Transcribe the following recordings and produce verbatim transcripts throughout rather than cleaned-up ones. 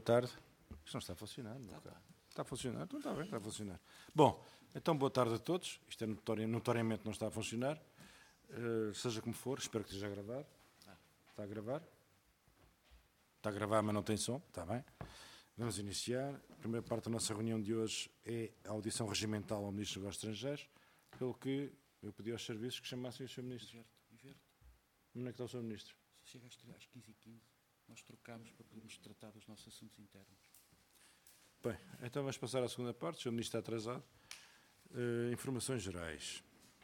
tarde. Isto não está a funcionar, meu caro. Está a funcionar? Então está bem, está a funcionar. Bom, então boa tarde a todos. Isto é notori- notoriamente não está a funcionar. Uh, seja como for, espero que esteja a gravar. Está a gravar? Está a gravar, mas não tem som. Está bem. Vamos iniciar. A primeira parte da nossa reunião de hoje é a audição regimental ao Ministro dos Negócios Estrangeiros, pelo que eu pedi aos serviços que chamassem o senhor Ministro. Inverto, inverto. Onde é que está o senhor Ministro? Se chega às quinze e quinze, nós trocamos para podermos tratar dos nossos assuntos internos. Bem, então vamos passar à segunda parte. O senhor Ministro está atrasado. Uh, informações gerais.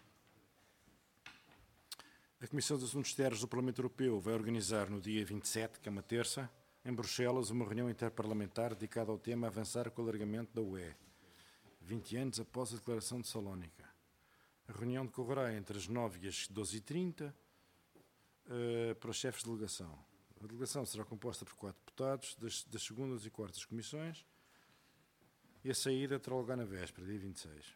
A Comissão dos Assuntos Externos do Parlamento Europeu vai organizar no dia vinte e sete, que é uma terça, em Bruxelas, uma reunião interparlamentar dedicada ao tema avançar com o alargamento da U E, vinte anos após a Declaração de Salónica. A reunião decorrerá entre as nove e as doze e trinta uh, para os chefes de delegação. A delegação será composta por quatro deputados das, das segundas e quartas comissões e a saída terá lugar na véspera, dia vinte e seis.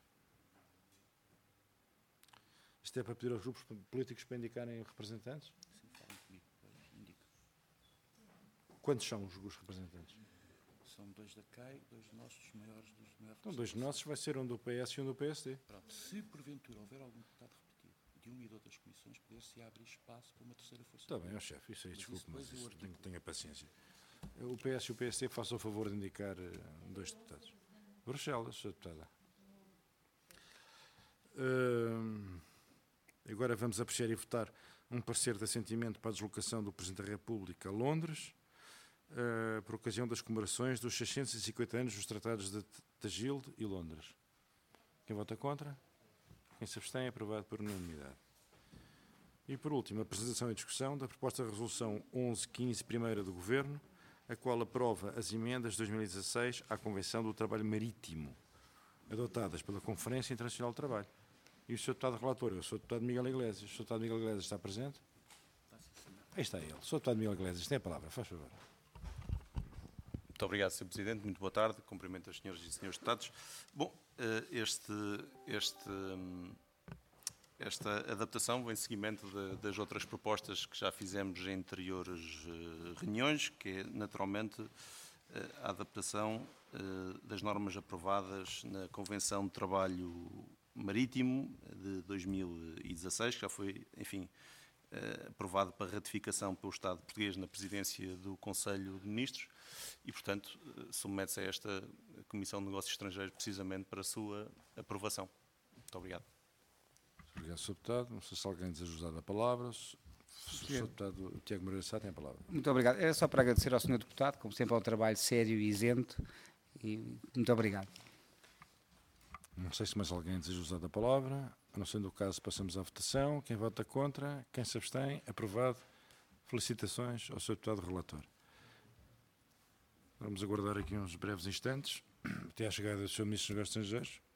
Isto é para pedir aos grupos políticos para indicarem representantes? Sim, falem comigo, pois, indico. Quantos são os grupos representantes? São dois da C A I, dois nossos, maiores dos maiores. Então, dois nossos, vai ser um do P S e um do P S D. Pronto, se porventura houver algum deputado repetido de uma e de outras comissões, poder-se abrir espaço para uma terceira força. Está bem, ó chefe, isso aí, Mas desculpe, isso mas depois eu isso, tenho, articulo. tenha paciência. O P S e o P S D façam o favor de indicar uh, dois deputados. Bruxelas, senhora deputada. Uh, agora vamos apreciar e votar um parecer de assentimento para a deslocação do Presidente da República a Londres, uh, por ocasião das comemorações dos seiscentos e cinquenta anos dos Tratados de Tagilde e Londres. Quem vota contra? Quem se abstém é aprovado por unanimidade. E, por último, a apresentação e discussão da proposta de resolução onze quinze, primeira do Governo, a qual aprova as emendas de dois mil e dezasseis à Convenção do Trabalho Marítimo, adotadas pela Conferência Internacional do Trabalho. E o senhor Deputado Relator, eu sou o Deputado Miguel Iglesias. O senhor Deputado Miguel Iglesias está presente? Está sim, senhor. Aí está ele. O senhor Deputado Miguel Iglesias tem a palavra, faz favor. Muito obrigado, senhor Presidente. Muito boa tarde. Cumprimento as senhoras e senhores deputados. Bom, este, este, esta adaptação vem em seguimento de, das outras propostas que já fizemos em anteriores reuniões, que é, naturalmente, a adaptação das normas aprovadas na Convenção de Trabalho Marítimo de dois mil e dezasseis, que já foi, enfim, aprovado para ratificação pelo Estado português na presidência do Conselho de Ministros e, portanto, submete-se a esta Comissão de Negócios Estrangeiros precisamente para a sua aprovação. Muito obrigado. Obrigado, senhor Deputado. Não sei se alguém deseja usar a palavra. O senhor Deputado Tiago Moreira Sá tem a palavra. Muito obrigado. Era só para agradecer ao senhor Deputado, como sempre, ao trabalho sério e isento. E muito obrigado. Não sei se mais alguém deseja usar a palavra. A não sendo o caso, passamos à votação. Quem vota contra? Quem se abstém? Aprovado. Felicitações ao senhor Deputado Relator. Vamos aguardar aqui uns breves instantes até à chegada do senhor Ministro dos Negócios Estrangeiros.